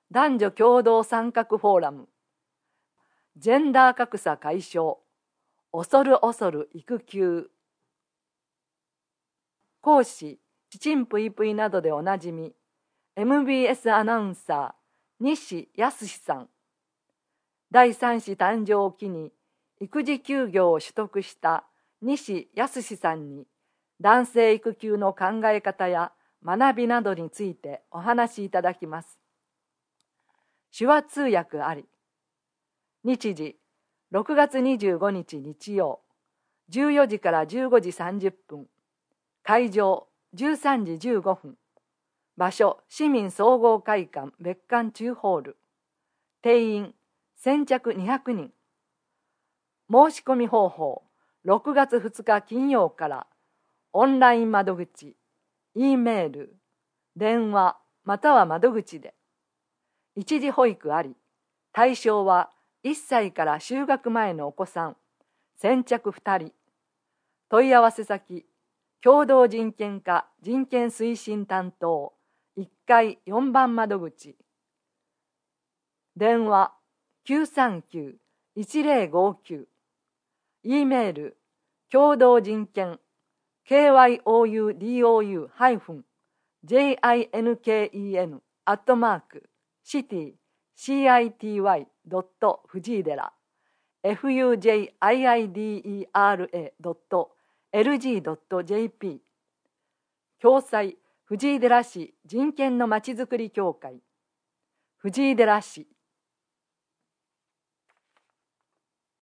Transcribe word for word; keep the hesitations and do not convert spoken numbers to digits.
男女共同参画フォーラム、ジェンダー格差解消、恐る恐る育休。講師、ちちんぷいぷいなどでおなじみ、エムビーエス アナウンサー、西康さん。だいさん子誕生を機に、育児休業を取得した西康さんに、男性育休の考え方や学びなどについてお話しいただきます。手話通訳あり。日時、ろくがつにじゅうごにち日曜、じゅうよじからじゅうごじさんじゅっぷん。会場、じゅうさんじじゅうごふん。場所、市民総合会館別館中ホール。定員、先着にひゃくにん。申し込み方法、ろくがつふつか金曜から、オンライン窓口、Eメール、電話、または窓口で。一時保育あり、対象はいっさいから就学前のお子さん、先着ふたり。問い合わせ先、共同人権課人権推進担当、いっかいよんばん窓口。電話、きゅうさんきゅう いちぜろごきゅう。Eメール、共同人権、ケーワイオーユーディーオーユー ハイフン ジェイアイエヌケーイーエヌ アットマークシティ シーアイティーワイ ドット藤井寺 エフユージェイアイアイディーイーアールエー ドットエルジー ドット ジェーピー 共催藤井寺市人権のまちづくり協会藤井寺市